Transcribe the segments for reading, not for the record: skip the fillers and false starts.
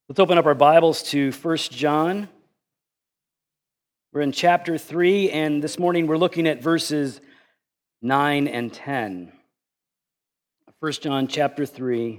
Let's open up our Bibles to 1 John. We're in chapter 3, and this morning we're looking at verses 9 and 10. 1 John chapter 3,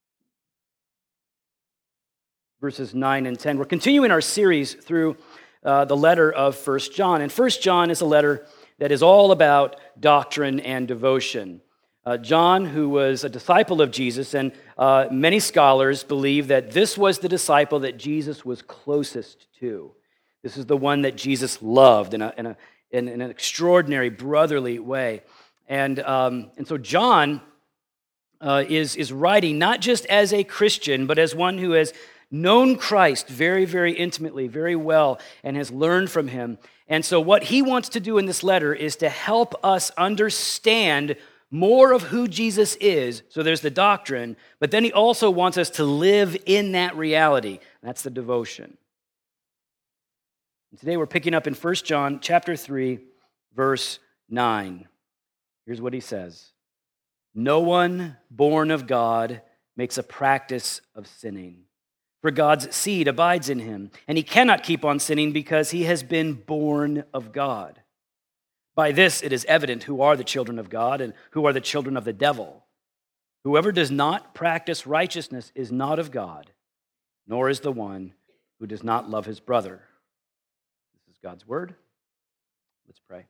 verses 9 and 10. We're continuing our series through the letter of 1 John. And 1 John is a letter that is all about doctrine and devotion. John, who was a disciple of Jesus, and many scholars believe that this was the disciple that Jesus was closest to. This is the one that Jesus loved in an extraordinary brotherly way. And so John is writing not just as a Christian, but as one who has known Christ very, very intimately, very well, and has learned from him. And so what he wants to do in this letter is to help us understand more of who Jesus is. So there's the doctrine, but then he also wants us to live in that reality. That's the devotion. And today we're picking up in 1 John chapter 3, verse 9. Here's what he says. No one born of God makes a practice of sinning, for God's seed abides in him, and he cannot keep on sinning because he has been born of God. By this it is evident who are the children of God and who are the children of the devil. Whoever does not practice righteousness is not of God, nor is the one who does not love his brother. This is God's word. Let's pray.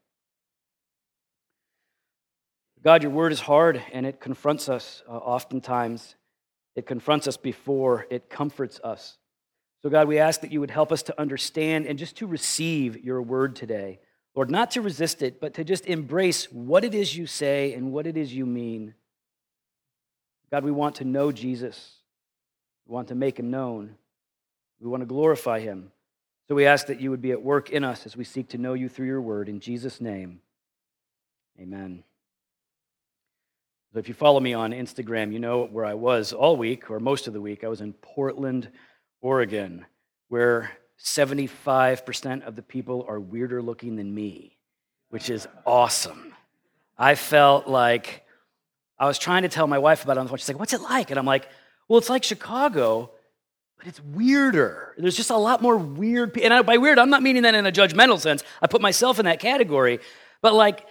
God, your word is hard, and it confronts us oftentimes. It confronts us before it comforts us. So God, we ask that you would help us to understand and just to receive your word today. Lord, not to resist it, but to just embrace what it is you say and what it is you mean. God, we want to know Jesus. We want to make him known. We want to glorify him. So we ask that you would be at work in us as we seek to know you through your word. In Jesus' name, amen. So if you follow me on Instagram, you know where I was all week, or most of the week. I was in Portland, Oregon, where 75% of the people are weirder looking than me, which is awesome. I felt like I was trying to tell my wife about it on the phone. She's like, what's it like? And I'm like, well, it's like Chicago, but it's weirder. There's just a lot more weird people. And by weird, I'm not meaning that in a judgmental sense. I put myself in that category. But like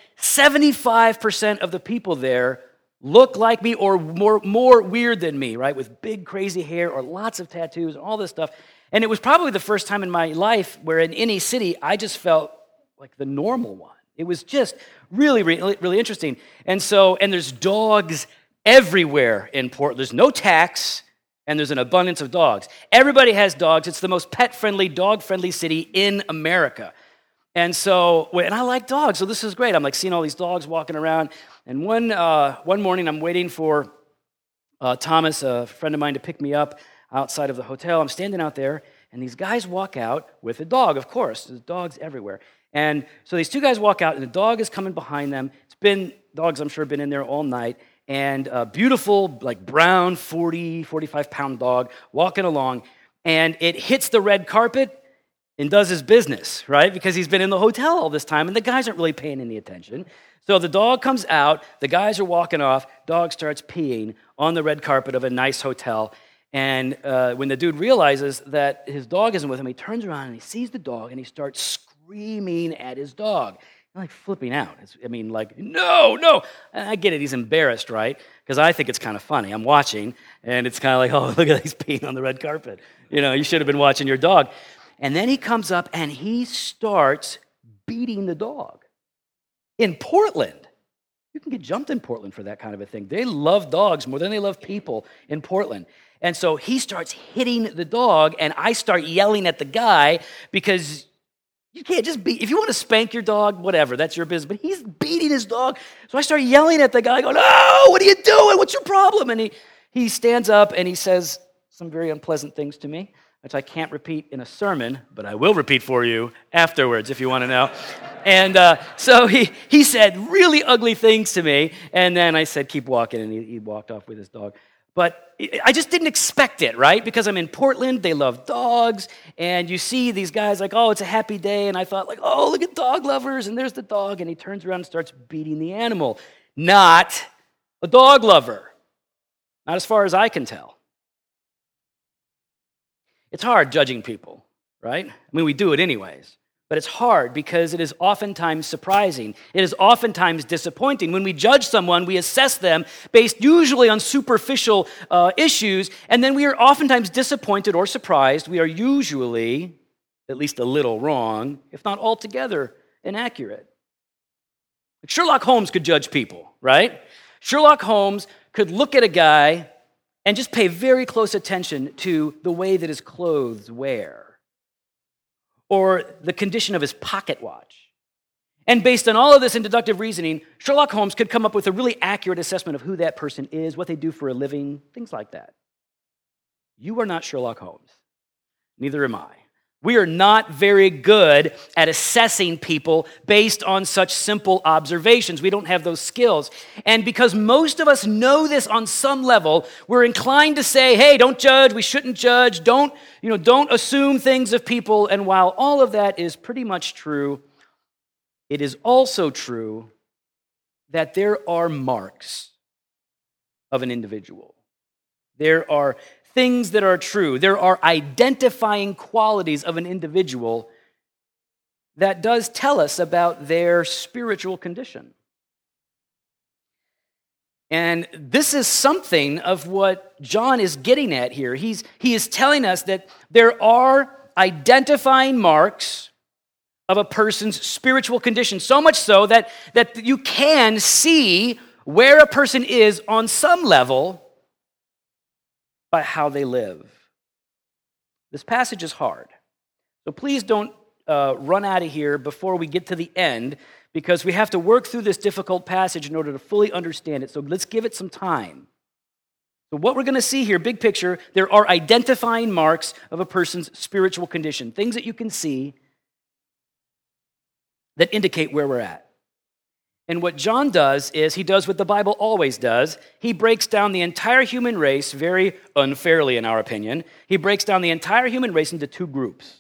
75% of the people there look like me or more weird than me, right? With big, crazy hair or lots of tattoos and all this stuff. And it was probably the first time in my life where in any city, I just felt like the normal one. It was just really, really, really interesting. And there's dogs everywhere in Portland. There's no tax, and there's an abundance of dogs. Everybody has dogs. It's the most pet-friendly, dog-friendly city in America. And I like dogs, so this is great. I'm like seeing all these dogs walking around. And one morning, I'm waiting for Thomas, a friend of mine, to pick me up outside of the hotel. I'm standing out there, and these guys walk out with a dog, of course. There's dogs everywhere. And so these two guys walk out, and the dog is coming behind them. Dogs I'm sure have been in there all night, and a beautiful, like brown, 45-pound dog walking along, and it hits the red carpet and does his business, right? Because he's been in the hotel all this time, and the guys aren't really paying any attention. So the dog comes out, the guys are walking off, dog starts peeing on the red carpet of a nice hotel. And when the dude realizes that his dog isn't with him, he turns around and he sees the dog and he starts screaming at his dog. Like flipping out. No. And I get it, he's embarrassed, right? Because I think it's kind of funny. I'm watching, and it's kind of like, oh, look at that, he's peeing on the red carpet. You should have been watching your dog. And then he comes up and he starts beating the dog. In Portland. You can get jumped in Portland for that kind of a thing. They love dogs more than they love people in Portland. And so he starts hitting the dog, and I start yelling at the guy because you can't just beat. If you want to spank your dog, whatever, that's your business. But he's beating his dog. So I start yelling at the guy, going, "Oh, what are you doing? What's your problem?" And he stands up and he says some very unpleasant things to me, which I can't repeat in a sermon, but I will repeat for you afterwards if you want to know. And so he said really ugly things to me, and then I said, keep walking, and he walked off with his dog. But I just didn't expect it, right? Because I'm in Portland, they love dogs, and you see these guys like, oh, it's a happy day, and I thought like, oh, look at dog lovers, and there's the dog, and he turns around and starts beating the animal. Not a dog lover. Not as far as I can tell. It's hard judging people, right? I mean, we do it anyways. But it's hard because it is oftentimes surprising. It is oftentimes disappointing. When we judge someone, we assess them based usually on superficial issues, and then we are oftentimes disappointed or surprised. We are usually at least a little wrong, if not altogether inaccurate. Sherlock Holmes could judge people, right? Sherlock Holmes could look at a guy and just pay very close attention to the way that his clothes wear, or the condition of his pocket watch. And based on all of this in deductive reasoning, Sherlock Holmes could come up with a really accurate assessment of who that person is, what they do for a living, things like that. You are not Sherlock Holmes. Neither am I. We are not very good at assessing people based on such simple observations. We don't have those skills. And because most of us know this on some level, we're inclined to say, hey, don't judge, we shouldn't judge, don't assume things of people. And while all of that is pretty much true, it is also true that there are marks of an individual. There are things that are true. There are identifying qualities of an individual that does tell us about their spiritual condition. And this is something of what John is getting at here. He is telling us that there are identifying marks of a person's spiritual condition, so much so that you can see where a person is on some level by how they live. This passage is hard. So please don't run out of here before we get to the end, because we have to work through this difficult passage in order to fully understand it. So let's give it some time. So what we're going to see here, big picture, there are identifying marks of a person's spiritual condition, things that you can see that indicate where we're at. And what John does is he does what the Bible always does. He breaks down the entire human race, very unfairly in our opinion. He breaks down the entire human race into two groups.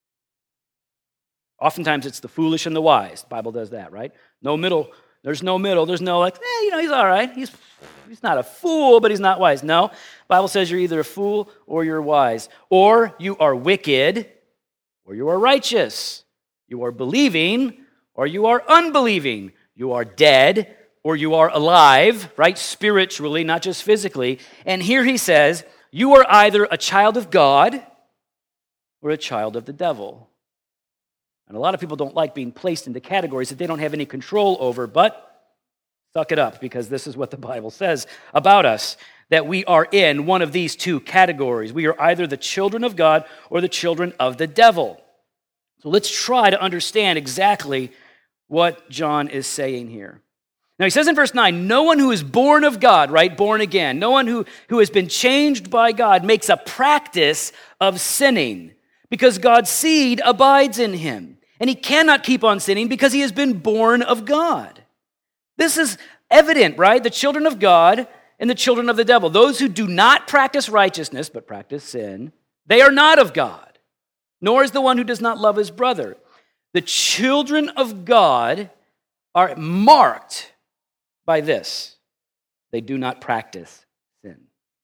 Oftentimes it's the foolish and the wise. The Bible does that, right? No middle. There's no middle. There's no he's all right. He's not a fool, but he's not wise. No, the Bible says you're either a fool or you're wise. Or you are wicked or you are righteous. You are believing or you are unbelieving. You are dead or you are alive, right? Spiritually, not just physically. And here he says, you are either a child of God or a child of the devil. And a lot of people don't like being placed into categories that they don't have any control over, but suck it up, because this is what the Bible says about us, that we are in one of these two categories. We are either the children of God or the children of the devil. So let's try to understand exactly what John is saying here. Now he says in verse 9, no one who is born of God, right, born again, no one who has been changed by God makes a practice of sinning, because God's seed abides in him, and he cannot keep on sinning because he has been born of God. This is evident, right? The children of God and the children of the devil. Those who do not practice righteousness but practice sin, they are not of God, nor is the one who does not love his brother. The children of God are marked by this. They do not practice sin.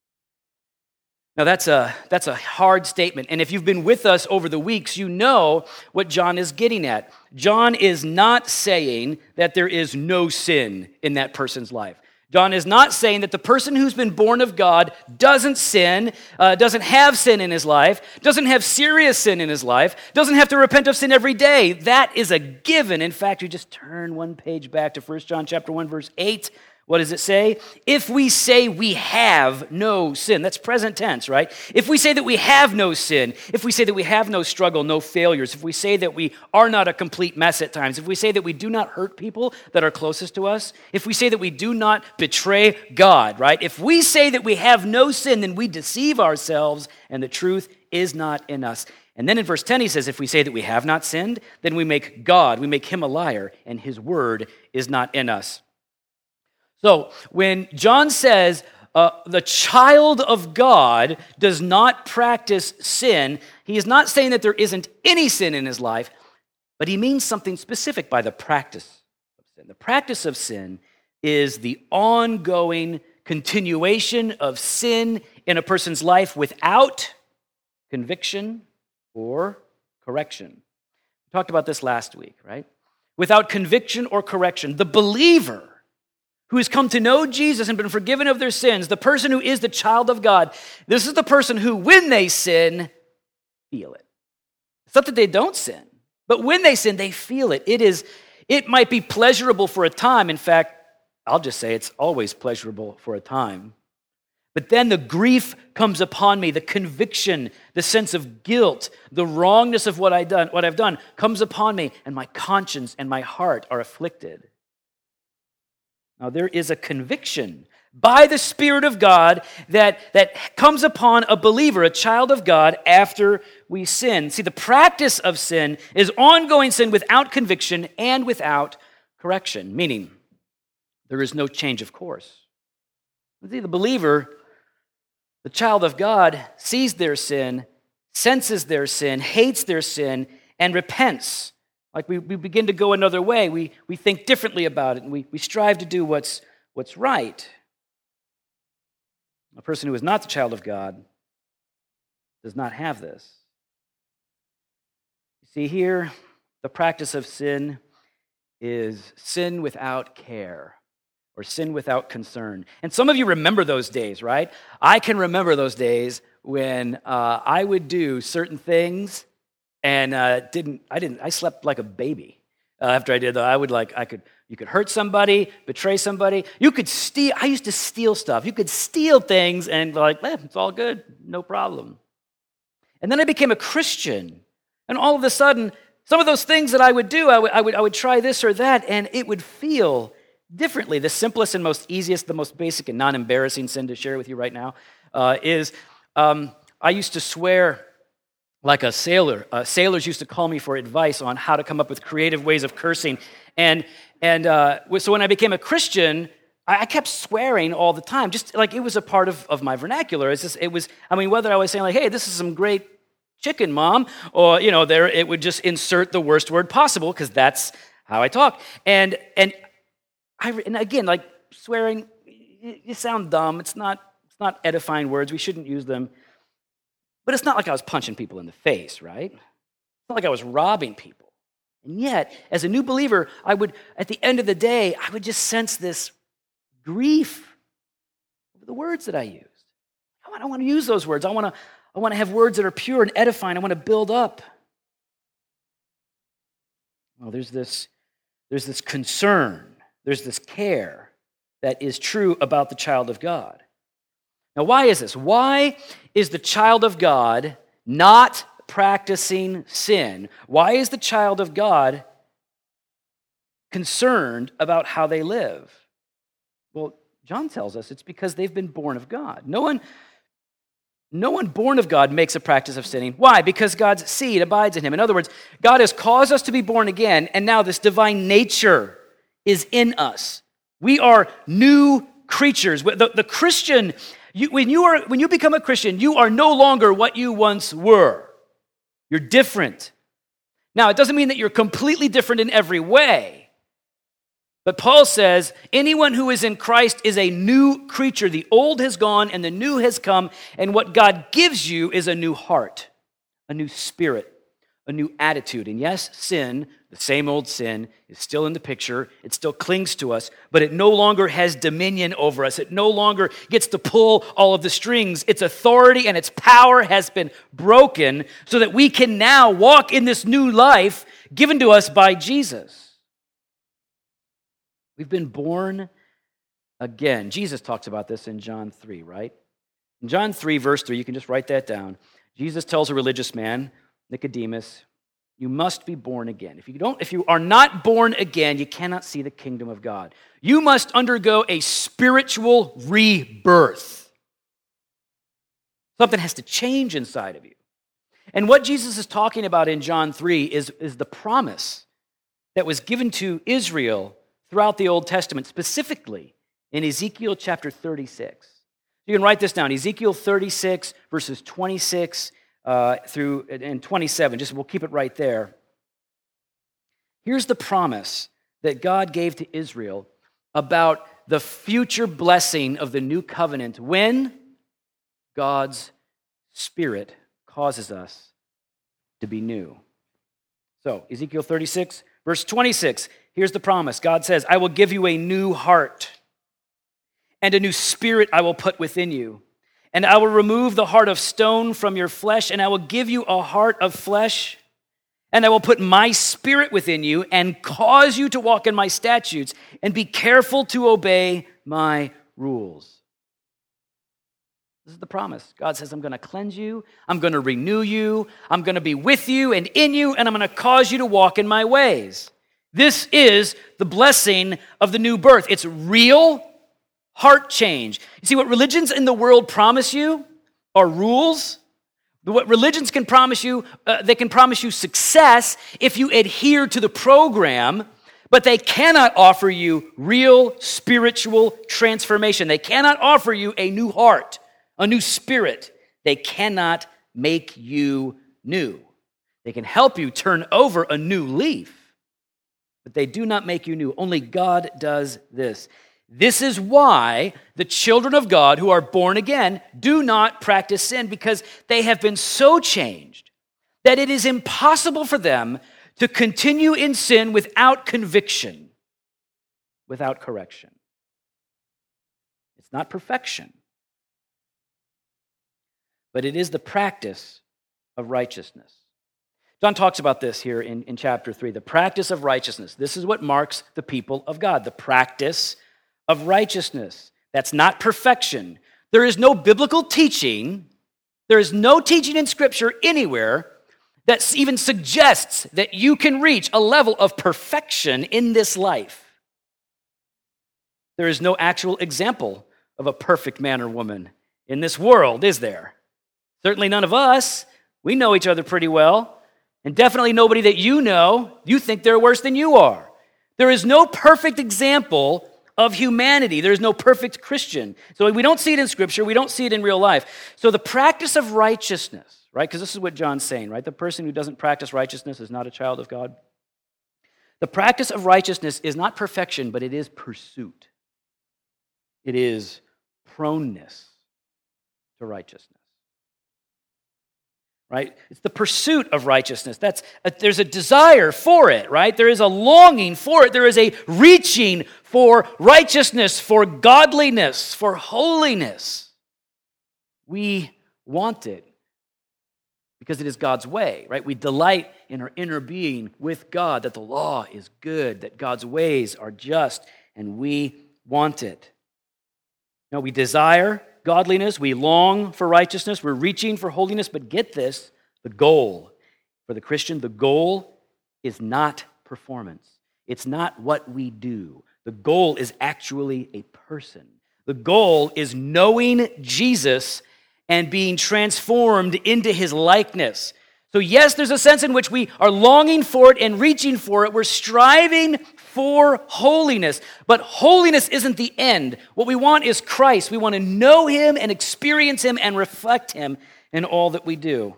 Now that's a hard statement. And if you've been with us over the weeks, you know what John is getting at. John is not saying that there is no sin in that person's life. John is not saying that the person who's been born of God doesn't sin, doesn't have sin in his life, doesn't have serious sin in his life, doesn't have to repent of sin every day. That is a given. In fact, you just turn one page back to 1 John chapter 1, verse 8. What does it say? If we say we have no sin, that's present tense, right? If we say that we have no sin, if we say that we have no struggle, no failures, if we say that we are not a complete mess at times, if we say that we do not hurt people that are closest to us, if we say that we do not betray God, right? If we say that we have no sin, then we deceive ourselves and the truth is not in us. And then in verse 10 he says, if we say that we have not sinned, then we make him a liar, and his word is not in us. So when John says the child of God does not practice sin, he is not saying that there isn't any sin in his life, but he means something specific by the practice of sin. The practice of sin is the ongoing continuation of sin in a person's life without conviction or correction. We talked about this last week, right? Without conviction or correction, the believer who has come to know Jesus and been forgiven of their sins, the person who is the child of God, this is the person who, when they sin, feel it. It's not that they don't sin, but when they sin, they feel it. It might be pleasurable for a time. In fact, I'll just say it's always pleasurable for a time. But then the grief comes upon me, the conviction, the sense of guilt, the wrongness of what I've done comes upon me, and my conscience and my heart are afflicted. Now, there is a conviction by the Spirit of God that comes upon a believer, a child of God, after we sin. See, the practice of sin is ongoing sin without conviction and without correction, meaning there is no change of course. See, the believer, the child of God, sees their sin, senses their sin, hates their sin, and repents. Like we begin to go another way. We think differently about it, and we strive to do what's right. A person who is not the child of God does not have this. You see here, the practice of sin is sin without care or sin without concern. And some of you remember those days, right? I can remember those days when I would do certain things and I slept like a baby after I did that. You could hurt somebody, betray somebody. You could steal. I used to steal stuff. You could steal things and it's all good, no problem. And then I became a Christian, and all of a sudden, some of those things that I would do, I would try this or that, and it would feel differently. The simplest and most easiest, the most basic and non-embarrassing sin to share with you right now is I used to swear like a sailor. Sailors used to call me for advice on how to come up with creative ways of cursing. So when I became a Christian, I kept swearing all the time, just like it was a part of my vernacular. Whether I was saying hey, this is some great chicken, Mom, or, it would just insert the worst word possible because that's how I talk. And again, like swearing, you sound dumb. It's not edifying words. We shouldn't use them. But it's not like I was punching people in the face, right? It's not like I was robbing people. And yet, as a new believer, at the end of the day, I would just sense this grief over the words that I used. I want to use those words. I want to have words that are pure and edifying. I want to build up. Well, there's this concern, there's this care that is true about the child of God. Now, why is this? Why is the child of God not practicing sin? Why is the child of God concerned about how they live? Well, John tells us it's because they've been born of God. No one born of God makes a practice of sinning. Why? Because God's seed abides in him. In other words, God has caused us to be born again, and now this divine nature is in us. We are new creatures. The Christian, when you become a Christian, you are no longer what you once were. You're different. Now, it doesn't mean that you're completely different in every way. But Paul says, anyone who is in Christ is a new creature. The old has gone and the new has come. And what God gives you is a new heart, a new spirit, a new attitude. And yes, sin, the same old sin, is still in the picture. It still clings to us, but it no longer has dominion over us. It no longer gets to pull all of the strings. Its authority and its power has been broken so that we can now walk in this new life given to us by Jesus. We've been born again. Jesus talks about this in John 3, right? In John 3, verse 3, you can just write that down. Jesus tells a religious man, Nicodemus, you must be born again. If you are not born again, you cannot see the kingdom of God. You must undergo a spiritual rebirth. Something has to change inside of you. And what Jesus is talking about in John 3 is the promise that was given to Israel throughout the Old Testament, specifically in Ezekiel chapter 36. You can write this down, Ezekiel 36, verses 26 through and 27. We'll keep it right there. Here's the promise that God gave to Israel about the future blessing of the new covenant when God's Spirit causes us to be new. So, Ezekiel 36, verse 26, here's the promise. God says, I will give you a new heart, and a new spirit I will put within you. And I will remove the heart of stone from your flesh, and I will give you a heart of flesh. And I will put my spirit within you and cause you to walk in my statutes and be careful to obey my rules. This is the promise. God says, I'm going to cleanse you. I'm going to renew you. I'm going to be with you and in you, and I'm going to cause you to walk in my ways. This is the blessing of the new birth. It's real heart change. You see, what religions in the world promise you are rules. What religions can promise you, they can promise you success if you adhere to the program, but they cannot offer you real spiritual transformation. They cannot offer you a new heart, a new spirit. They cannot make you new. They can help you turn over a new leaf, but they do not make you new. Only God does this. This is why the children of God who are born again do not practice sin, because they have been so changed that it is impossible for them to continue in sin without conviction, without correction. It's not perfection, but it is the practice of righteousness. John talks about this here in chapter 3, the practice of righteousness. This is what marks the people of God, the practice of righteousness. That's not perfection. There is no biblical teaching, there is no teaching in Scripture anywhere that even suggests that you can reach a level of perfection in this life. There is no actual example of a perfect man or woman in this world, is there? Certainly none of us. We know each other pretty well, and definitely nobody that you know, you think they're worse than you are. There is no perfect example of humanity. There is no perfect Christian. So we don't see it in Scripture. We don't see it in real life. So the practice of righteousness, right? Because this is what John's saying, right? The person who doesn't practice righteousness is not a child of God. The practice of righteousness is not perfection, but it is pursuit. It is proneness to righteousness. Right? It's the pursuit of righteousness. There's a desire for it, right? There is a longing for it. There is a reaching for righteousness, for godliness, for holiness. We want it because it is God's way, right? We delight in our inner being with God, that the law is good, that God's ways are just, and we want it. Now, we desire godliness, we long for righteousness, we're reaching for holiness, but get this, the goal for the Christian, the goal is not performance. It's not what we do. The goal is actually a person. The goal is knowing Jesus and being transformed into his likeness. So yes, there's a sense in which we are longing for it and reaching for it. We're striving for holiness. But holiness isn't the end. What we want is Christ. We want to know him and experience him and reflect him in all that we do.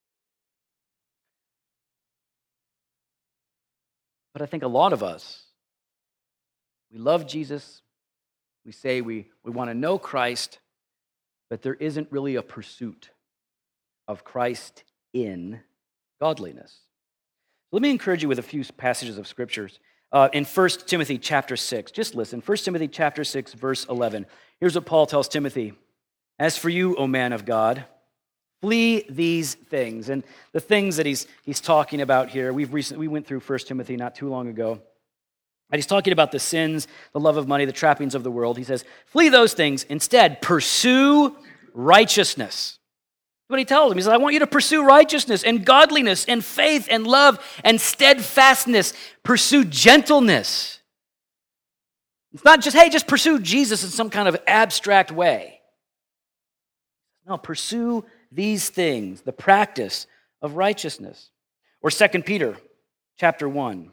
But I think a lot of us, we love Jesus. We say we want to know Christ, but there isn't really a pursuit of Christ in godliness. Let me encourage you with a few passages of scriptures. In 1 Timothy chapter 6, just listen. 1 Timothy chapter 6, verse 11. Here's what Paul tells Timothy. As for you, O man of God, flee these things. And the things that he's talking about here, we went through 1 Timothy not too long ago. And he's talking about the sins, the love of money, the trappings of the world. He says, flee those things. Instead, pursue righteousness. That's what he tells him. He says, I want you to pursue righteousness and godliness and faith and love and steadfastness. Pursue gentleness. It's not just, hey, just pursue Jesus in some kind of abstract way. No, pursue these things, the practice of righteousness. Or 2 Peter chapter 1,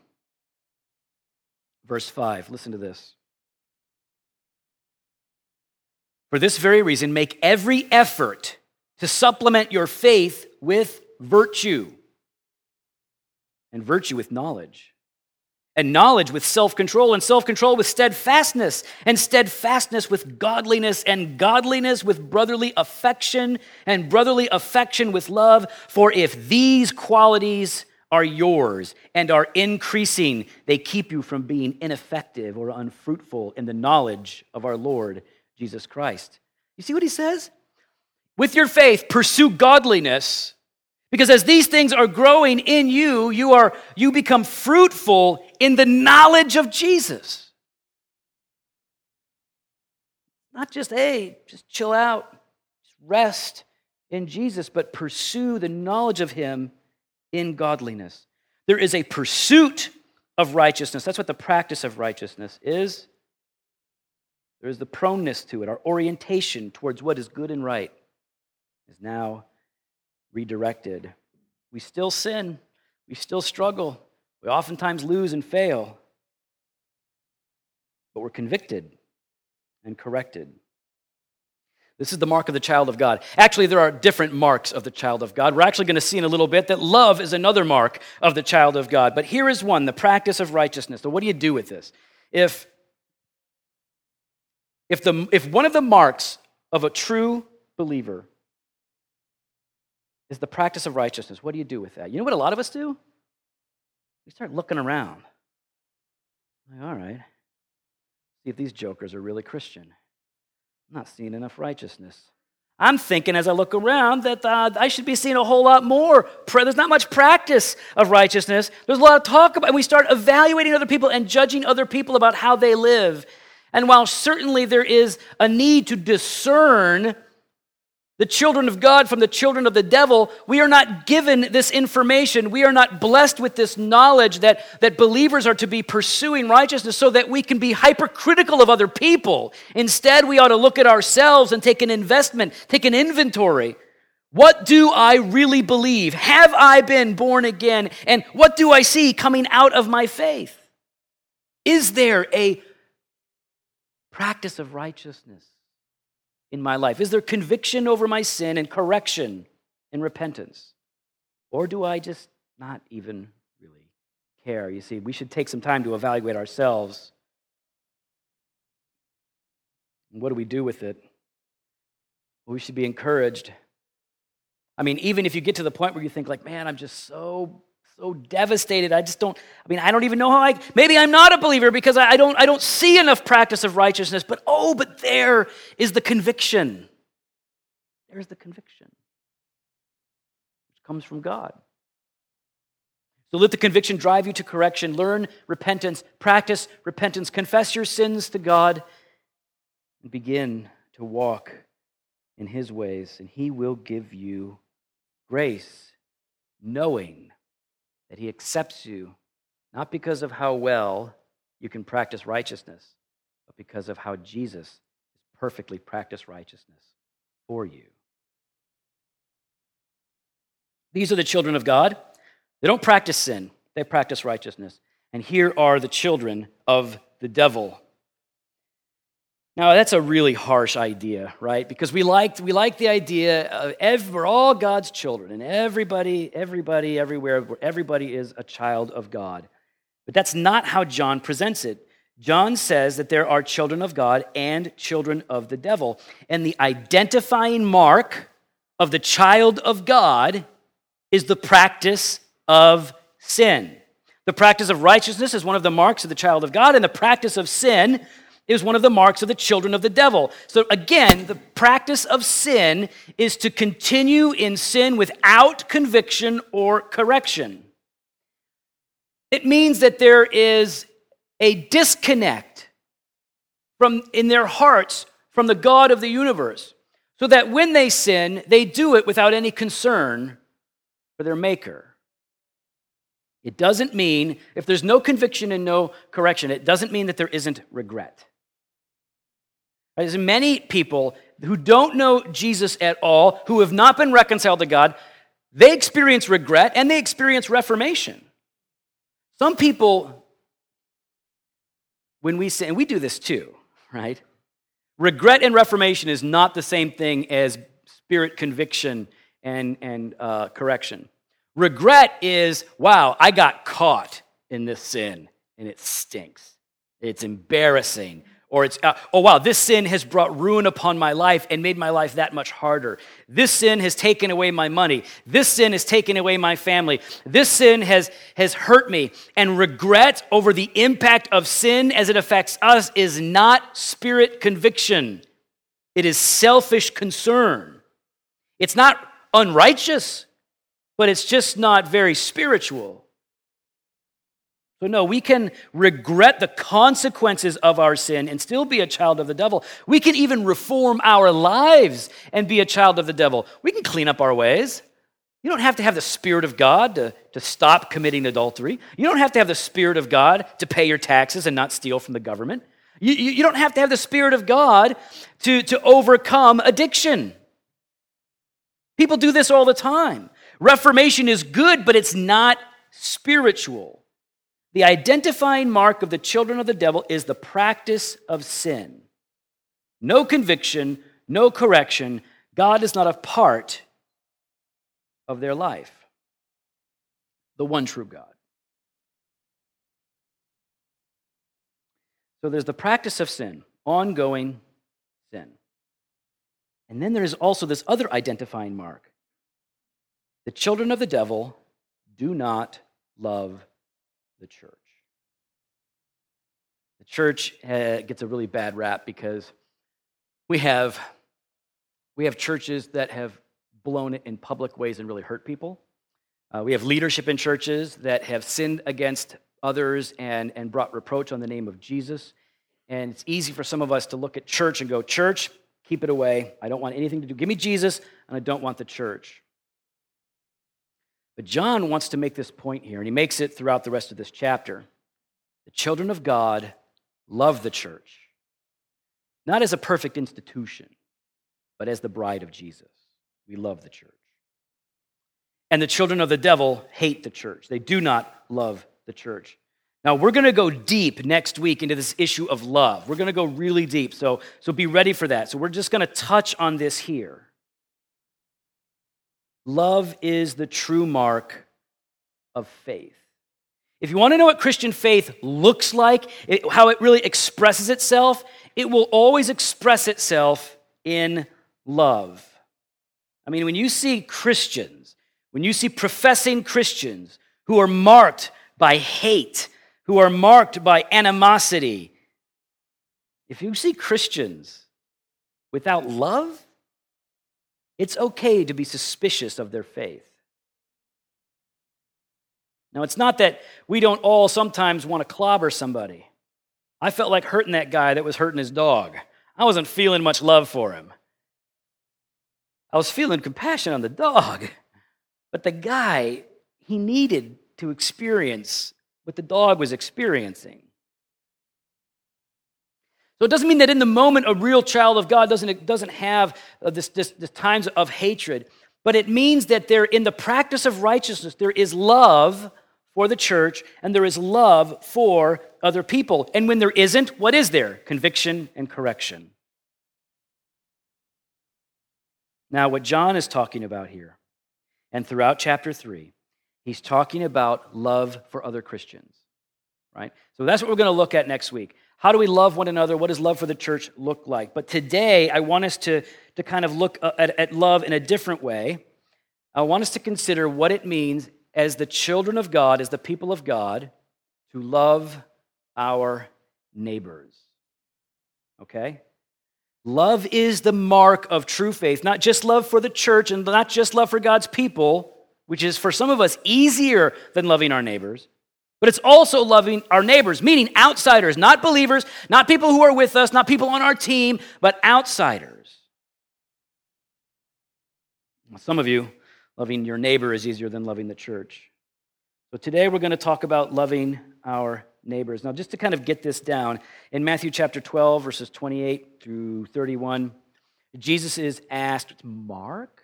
verse 5. Listen to this. For this very reason, make every effort to supplement your faith with virtue, and virtue with knowledge, and knowledge with self-control, and self-control with steadfastness, and steadfastness with godliness, and godliness with brotherly affection, and brotherly affection with love. For if these qualities are yours and are increasing, they keep you from being ineffective or unfruitful in the knowledge of our Lord Jesus Christ. You see what he says? With your faith, pursue godliness, because as these things are growing in you, you become fruitful in the knowledge of Jesus. Not just, hey, just chill out, just rest in Jesus, but pursue the knowledge of him in godliness. There is a pursuit of righteousness. That's what the practice of righteousness is. There is the proneness to it. Our orientation towards what is good and right is now redirected. We still sin. We still struggle. We oftentimes lose and fail. But we're convicted and corrected. This is the mark of the child of God. Actually, there are different marks of the child of God. We're actually going to see in a little bit that love is another mark of the child of God. But here is one, the practice of righteousness. So what do you do with this? If one of the marks of a true believer is the practice of righteousness, what do you do with that? You know what a lot of us do? We start looking around. Like, all right, see if these jokers are really Christian. I'm not seeing enough righteousness. I'm thinking as I look around that I should be seeing a whole lot more. There's not much practice of righteousness. There's a lot of talk about, and we start evaluating other people and judging other people about how they live. And while certainly there is a need to discern the children of God from the children of the devil, we are not given this information. We are not blessed with this knowledge that believers are to be pursuing righteousness so that we can be hypercritical of other people. Instead, we ought to look at ourselves and take an investment, take an inventory. What do I really believe? Have I been born again? And what do I see coming out of my faith? Is there a practice of righteousness in my life? Is there conviction over my sin and correction and repentance? Or do I just not even really care? You see, we should take some time to evaluate ourselves. And what do we do with it? Well, we should be encouraged. I mean, even if you get to the point where you think like, man, I'm just so devastated. I don't even know how maybe I'm not a believer because I don't see enough practice of righteousness, but there is the conviction. There's the conviction, which comes from God. So let the conviction drive you to correction. Learn repentance, practice repentance, confess your sins to God, and begin to walk in his ways, and he will give you grace, knowing that he accepts you, not because of how well you can practice righteousness, but because of how Jesus has perfectly practiced righteousness for you. These are the children of God. They don't practice sin, they practice righteousness. And here are the children of the devil. Now, that's a really harsh idea, right? Because we like the idea of we're all God's children, and everybody, everywhere, everybody is a child of God. But that's not how John presents it. John says that there are children of God and children of the devil. And the identifying mark of the child of God is the practice of sin. The practice of righteousness is one of the marks of the child of God, and the practice of sin is one of the marks of the children of the devil. So again, the practice of sin is to continue in sin without conviction or correction. It means that there is a disconnect in their hearts from the God of the universe, so that when they sin, they do it without any concern for their Maker. It doesn't mean, if there's no conviction and no correction, it doesn't mean that there isn't regret. There's many people who don't know Jesus at all, who have not been reconciled to God. They experience regret and they experience reformation. Some people, when we say, and we do this too, right? Regret and reformation is not the same thing as spirit conviction and correction. Regret is, wow, I got caught in this sin, and it stinks. It's embarrassing. Or it's, oh wow, this sin has brought ruin upon my life and made my life that much harder. This sin has taken away my money. This sin has taken away my family. This sin has hurt me. And regret over the impact of sin as it affects us is not spirit conviction. It is selfish concern. It's not unrighteous, but it's just not very spiritual. So no, we can regret the consequences of our sin and still be a child of the devil. We can even reform our lives and be a child of the devil. We can clean up our ways. You don't have to have the Spirit of God to stop committing adultery. You don't have to have the Spirit of God to pay your taxes and not steal from the government. You don't have to have the Spirit of God to overcome addiction. People do this all the time. Reformation is good, but it's not spiritual. The identifying mark of the children of the devil is the practice of sin. No conviction, no correction. God is not a part of their life. The one true God. So there's the practice of sin, ongoing sin. And then there's also this other identifying mark. The children of the devil do not love the church. The church gets a really bad rap because we have churches that have blown it in public ways and really hurt people. We have leadership in churches that have sinned against others and brought reproach on the name of Jesus. And it's easy for some of us to look at church and go, church, keep it away. I don't want anything to do. Give me Jesus, and I don't want the church. But John wants to make this point here, and he makes it throughout the rest of this chapter. The children of God love the church, not as a perfect institution, but as the bride of Jesus. We love the church. And the children of the devil hate the church. They do not love the church. Now, we're going to go deep next week into this issue of love. We're going to go really deep, so be ready for that. So we're just going to touch on this here. Love is the true mark of faith. If you want to know what Christian faith looks like, how it really expresses itself, it will always express itself in love. I mean, when you see Christians, when you see professing Christians who are marked by hate, who are marked by animosity, if you see Christians without love, it's okay to be suspicious of their faith. Now, it's not that we don't all sometimes want to clobber somebody. I felt like hurting that guy that was hurting his dog. I wasn't feeling much love for him. I was feeling compassion on the dog. But the guy, he needed to experience what the dog was experiencing. So it doesn't mean that in the moment a real child of God doesn't have this times of hatred, but it means that there, in the practice of righteousness, there is love for the church and there is love for other people. And when there isn't, what is there? Conviction and correction. Now, what John is talking about here, and throughout chapter 3, he's talking about love for other Christians, right? So that's what we're going to look at next week. How do we love one another? What does love for the church look like? But today, I want us to kind of look at love in a different way. I want us to consider what it means as the children of God, as the people of God, to love our neighbors. Okay? Love is the mark of true faith, not just love for the church and not just love for God's people, which is for some of us easier than loving our neighbors, but it's also loving our neighbors, meaning outsiders, not believers, not people who are with us, not people on our team, but outsiders. Some of you, loving your neighbor is easier than loving the church. So today we're going to talk about loving our neighbors. Now, just to kind of get this down, in Matthew chapter 12, verses 28 through 31, Jesus is asked, it's Mark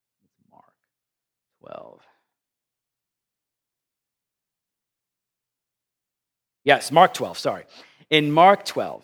12. Yes, Mark 12, sorry. In Mark 12,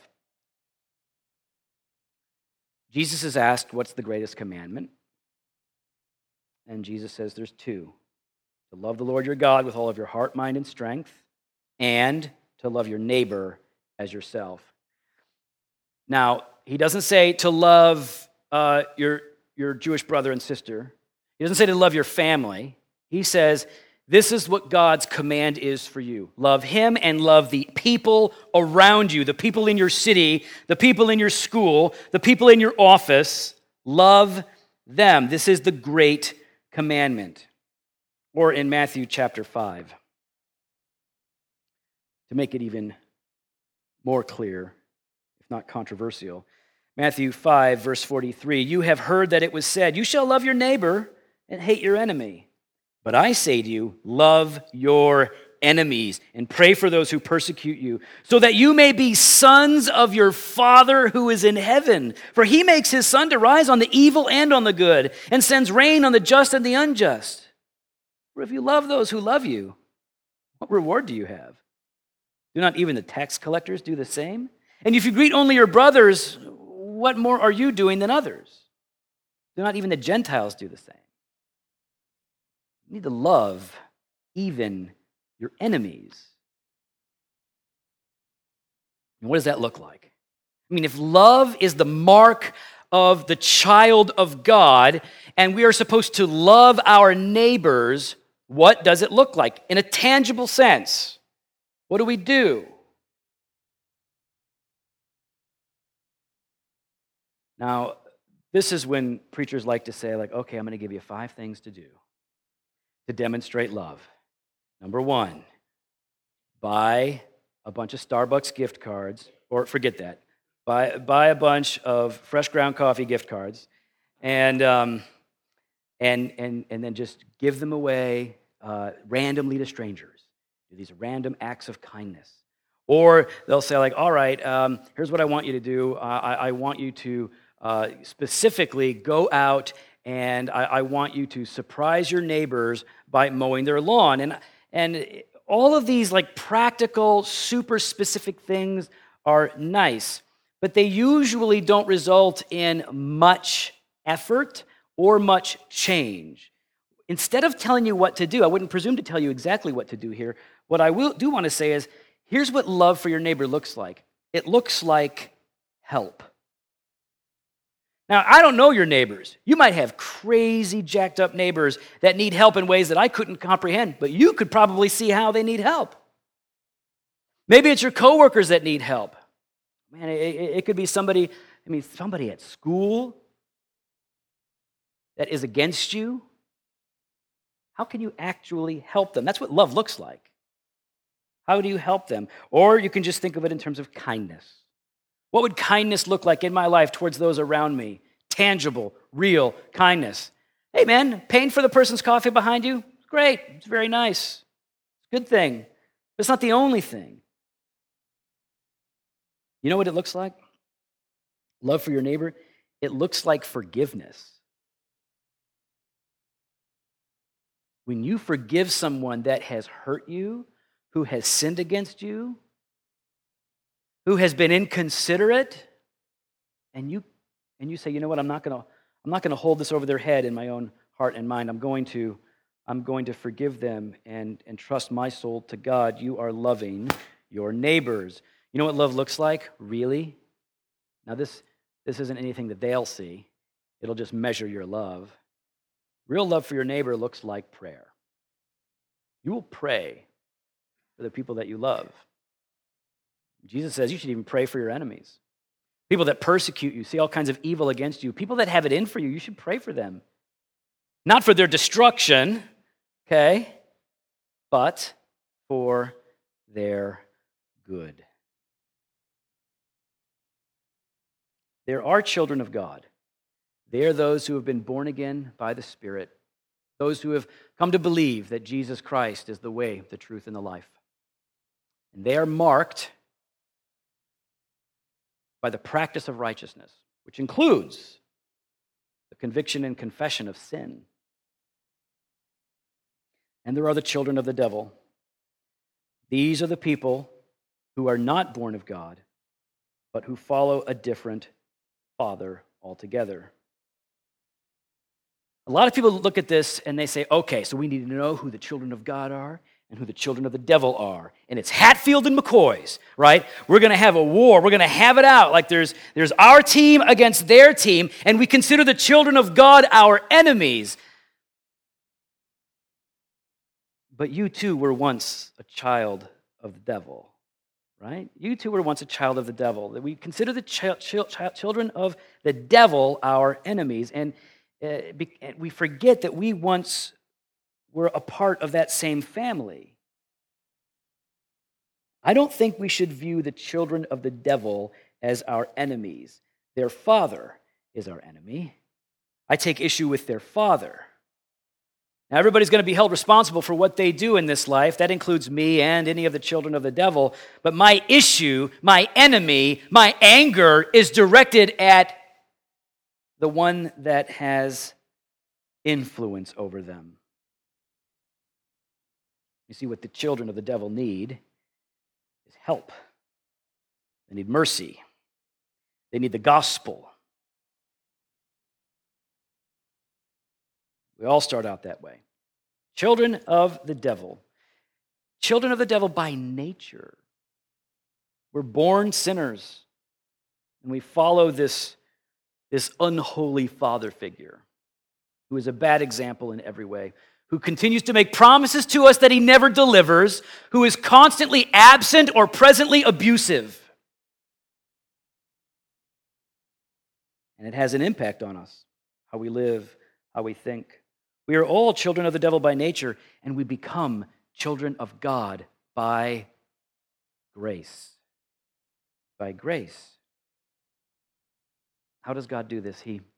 Jesus is asked, what's the greatest commandment? And Jesus says there's two. To love the Lord your God with all of your heart, mind, and strength, and to love your neighbor as yourself. Now, he doesn't say to love your Jewish brother and sister. He doesn't say to love your family. He says, this is what God's command is for you. Love him and love the people around you, the people in your city, the people in your school, the people in your office. Love them. This is the great commandment. Or in Matthew chapter 5, to make it even more clear, if not controversial. Matthew 5, verse 43, you have heard that it was said, you shall love your neighbor and hate your enemy. But I say to you, love your enemies and pray for those who persecute you, so that you may be sons of your Father who is in heaven. For he makes his sun to rise on the evil and on the good, and sends rain on the just and the unjust. For if you love those who love you, what reward do you have? Do not even the tax collectors do the same? And if you greet only your brothers, what more are you doing than others? Do not even the Gentiles do the same? You need to love even your enemies. And what does that look like? I mean, if love is the mark of the child of God, and we are supposed to love our neighbors, what does it look like? In a tangible sense, what do? Now, this is when preachers like to say, like, okay, I'm going to give you 5 things to do to demonstrate love. Number 1, buy a bunch of Starbucks gift cards, or forget that. Buy a bunch of fresh ground coffee gift cards, and then just give them away randomly to strangers. Do these random acts of kindness. Or they'll say, like, all right, here's what I want you to do. I want you to specifically go out and I want you to surprise your neighbors by mowing their lawn. And all of these like practical, super specific things are nice, but they usually don't result in much effort or much change. Instead of telling you what to do, I wouldn't presume to tell you exactly what to do here. What I do want to say is, here's what love for your neighbor looks like. It looks like help. Now, I don't know your neighbors. You might have crazy, jacked up neighbors that need help in ways that I couldn't comprehend, but you could probably see how they need help. Maybe it's your coworkers that need help. Man, it could be somebody at school that is against you. How can you actually help them? That's what love looks like. How do you help them? Or you can just think of it in terms of kindness. What would kindness look like in my life towards those around me? Tangible, real kindness. Hey man, paying for the person's coffee behind you? Great, it's very nice. It's a good thing. But it's not the only thing. You know what it looks like? Love for your neighbor? It looks like forgiveness. When you forgive someone that has hurt you, who has sinned against you, who has been inconsiderate, and you say, you know what, I'm not going to hold this over their head in my own heart and mind. I'm going to forgive them and trust my soul to God. You are loving your neighbors. You know what love looks like, really? Now this isn't anything that they'll see. It'll just measure your love. Real love for your neighbor looks like prayer. You will pray for the people that you love. Jesus says you should even pray for your enemies. People that persecute you, see all kinds of evil against you, people that have it in for you, you should pray for them. Not for their destruction, okay, but for their good. There are children of God. They are those who have been born again by the Spirit, those who have come to believe that Jesus Christ is the way, the truth, and the life. And they are marked by the practice of righteousness, which includes the conviction and confession of sin. And there are the children of the devil. These are the people who are not born of God, but who follow a different father altogether. A lot of people look at this and they say, okay, so we need to know who the children of God are, and who the children of the devil are. And it's Hatfield and McCoy's, right? We're going to have a war. We're going to have it out. Like there's our team against their team, and we consider the children of God our enemies. But you too were once a child of the devil, right? You too were once a child of the devil. That we consider the children of the devil our enemies, and we forget that we once were a part of that same family. I don't think we should view the children of the devil as our enemies. Their father is our enemy. I take issue with their father. Now, everybody's going to be held responsible for what they do in this life. That includes me and any of the children of the devil. But my issue, my enemy, my anger is directed at the one that has influence over them. You see, what the children of the devil need is help. They need mercy. They need the gospel. We all start out that way. Children of the devil. Children of the devil by nature. We're born sinners. And we follow this unholy father figure who is a bad example in every way, who continues to make promises to us that he never delivers, who is constantly absent or presently abusive. And it has an impact on us, how we live, how we think. We are all children of the devil by nature, and we become children of God by grace. By grace. How does God do this? He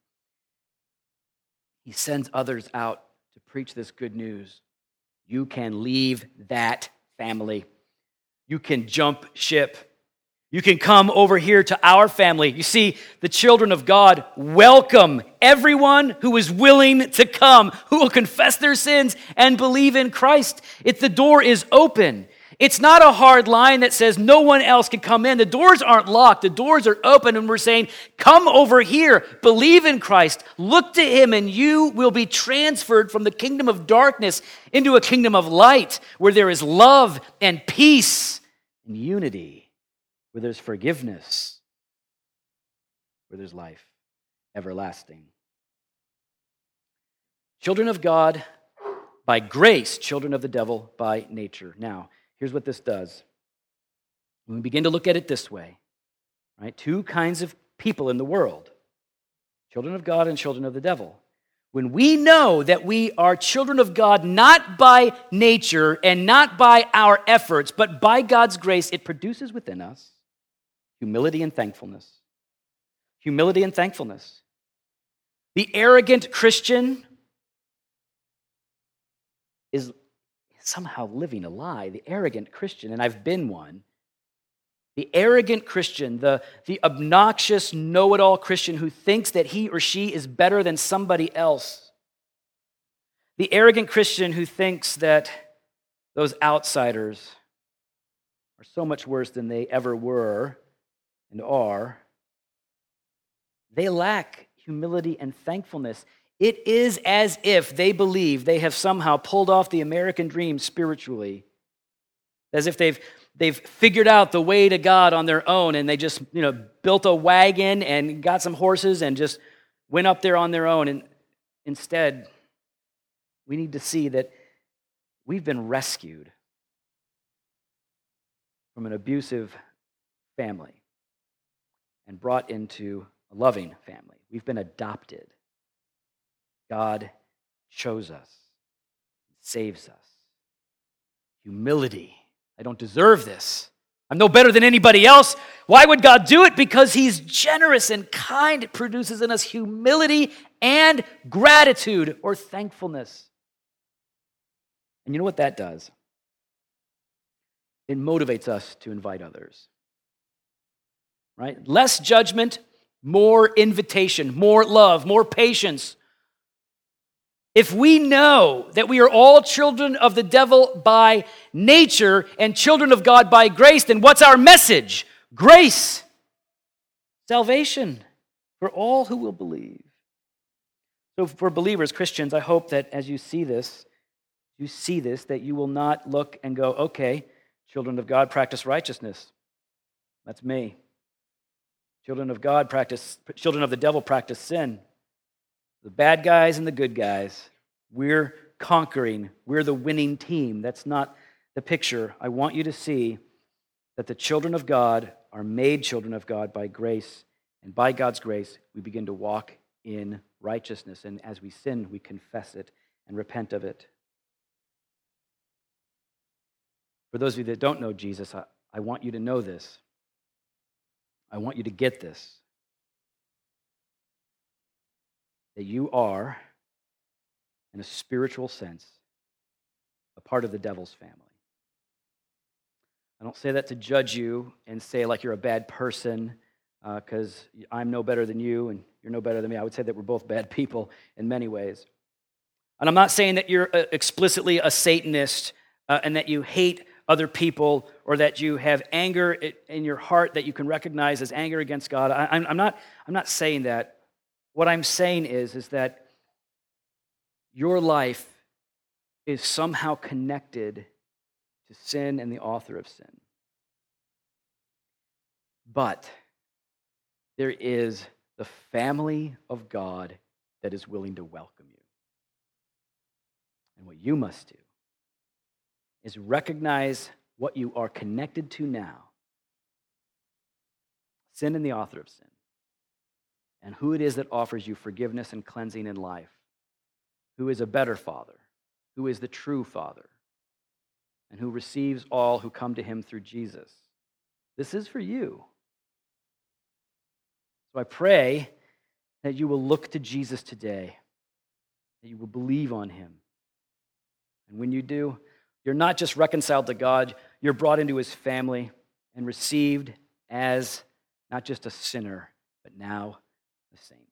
sends others out to preach this good news. You can leave that family. You can jump ship. You can come over here to our family. You see, the children of God welcome everyone who is willing to come, who will confess their sins and believe in Christ. The door is open. It's not a hard line that says no one else can come in. The doors aren't locked. The doors are open, and we're saying, come over here, believe in Christ, look to him, and you will be transferred from the kingdom of darkness into a kingdom of light where there is love and peace and unity, where there's forgiveness, where there's life everlasting. Children of God by grace, children of the devil by nature. Now, here's what this does. When we begin to look at it this way, right? Two kinds of people in the world, children of God and children of the devil. When we know that we are children of God not by nature and not by our efforts, but by God's grace, it produces within us humility and thankfulness. Humility and thankfulness. The arrogant Christian is somehow living a lie. The arrogant Christian, and I've been one. The arrogant Christian, the obnoxious know-it-all Christian who thinks that he or she is better than somebody else. The arrogant Christian who thinks that those outsiders are so much worse than they ever were and are. They lack humility and thankfulness. It is as if they believe they have somehow pulled off the American dream spiritually, as if they've figured out the way to God on their own, and they just built a wagon and got some horses and just went up there on their own. And instead, we need to see that we've been rescued from an abusive family and brought into a loving family. We've been adopted. God chose us, saves us. Humility. I don't deserve this. I'm no better than anybody else. Why would God do it? Because he's generous and kind. It produces in us humility and gratitude or thankfulness. And you know what that does? It motivates us to invite others. Right? Less judgment, more invitation, more love, more patience. If we know that we are all children of the devil by nature and children of God by grace, then what's our message? Grace. Salvation for all who will believe. So for believers, Christians, I hope that as you see this, you see this, that you will not look and go, okay, children of God practice righteousness. That's me. Children of the devil practice sin. The bad guys and the good guys, we're conquering. We're the winning team. That's not the picture. I want you to see that the children of God are made children of God by grace, and by God's grace, we begin to walk in righteousness. And as we sin, we confess it and repent of it. For those of you that don't know Jesus, I want you to know this. I want you to get this. That you are, in a spiritual sense, a part of the devil's family. I don't say that to judge you and say like you're a bad person because I'm no better than you and you're no better than me. I would say that we're both bad people in many ways. And I'm not saying that you're explicitly a Satanist and that you hate other people or that you have anger in your heart that you can recognize as anger against God. I'm not saying that. What I'm saying is that your life is somehow connected to sin and the author of sin. But there is the family of God that is willing to welcome you. And what you must do is recognize what you are connected to now, sin and the author of sin, and who it is that offers you forgiveness and cleansing in life, who is a better Father, who is the true Father, and who receives all who come to him through Jesus. This is for you. So I pray that you will look to Jesus today, that you will believe on him. And when you do, you're not just reconciled to God, you're brought into his family and received as not just a sinner, but now a saint.